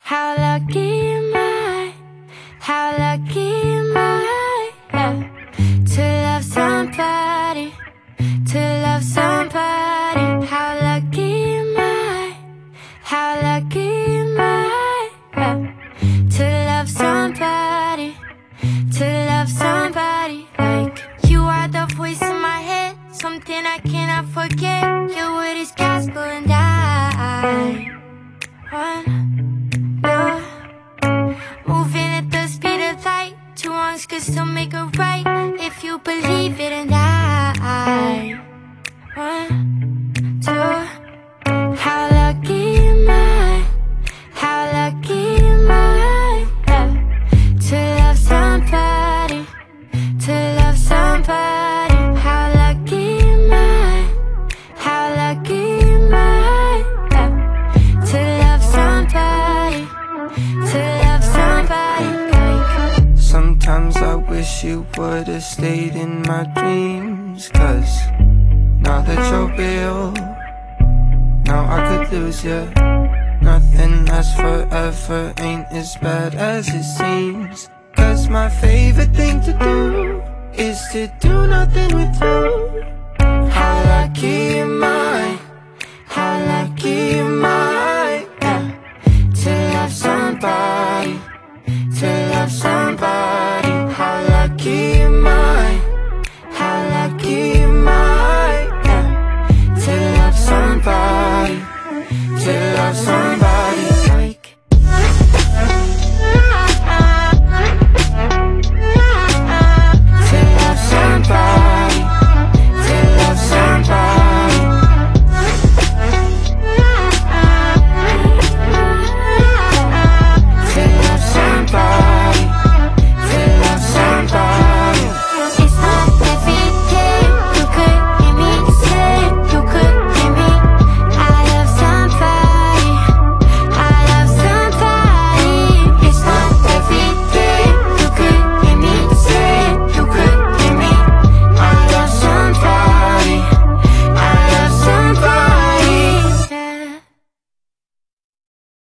How lucky am I? How lucky am I? Yeah. To love somebody, to love somebody. How lucky am I? How lucky am I? Yeah. To love somebody, to love somebody like you are the voice in my head, something I cannot forget. Your word is gospel and I want you. Moving at the speed of light, two wrongs could still make a right if you believe it. And I want to. How lucky am I? How lucky am I? Yeah. To love somebody, to love somebody. How lucky am I? How lucky am I? Yeah. To love somebody, to love somebody like. Sometimes I wish you would've stayed in my dreams, 'cause now that you're real, now I could lose you. Nothing lasts forever, ain't as bad as it seems. 'Cause my favorite thing to do is to do nothing with you. How lucky am I? How lucky am I? Yeah. To love somebody, to love somebody.